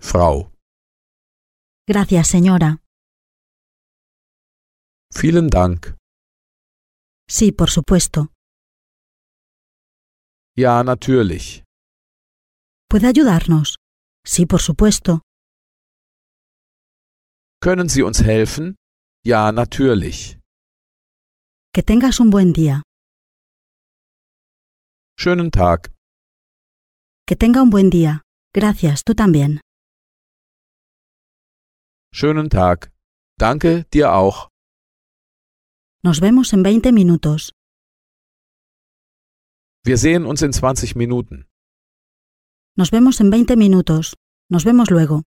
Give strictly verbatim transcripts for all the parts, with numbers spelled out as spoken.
Frau. Gracias, señora. Vielen Dank. Sí, por supuesto. Ja, natürlich. ¿Puede ayudarnos? Sí, por supuesto. Können Sie uns helfen? Ja, natürlich. Que tengas un buen día. Schönen Tag. Que tenga un buen día. Gracias, tú también. Schönen Tag. Danke, dir auch. Nos vemos en veinte minutos. Wir sehen uns in zwanzig Minuten. Nos vemos en veinte minutos. Nos vemos luego.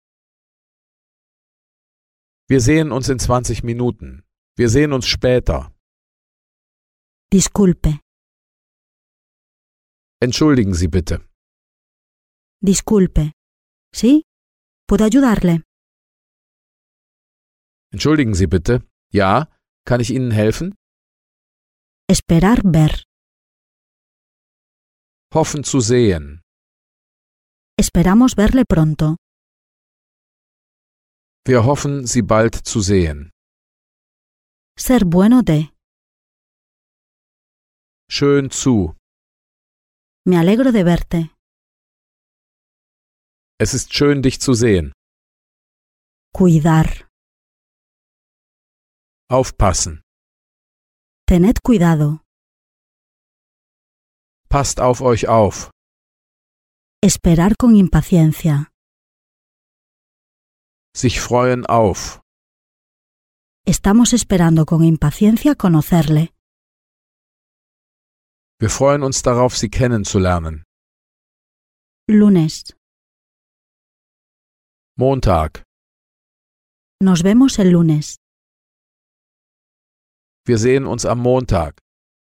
Wir sehen uns in zwanzig Minuten. Wir sehen uns später. Disculpe. Entschuldigen Sie bitte. Disculpe. ¿Sí? ¿Puedo ayudarle? Entschuldigen Sie bitte. Ja, kann ich Ihnen helfen? Esperar ver. Hoffen zu sehen. Esperamos verle pronto. Wir hoffen, Sie bald zu sehen. Ser bueno de. Schön zu. Me alegro de verte. Es ist schön, dich zu sehen. Cuidar. Aufpassen. Tened cuidado. Passt auf euch auf. Esperar con impaciencia. Sich freuen auf. Estamos esperando con impaciencia conocerle. Wir freuen uns darauf, Sie kennenzulernen. Lunes. Montag. Nos vemos el lunes. Wir sehen uns am Montag.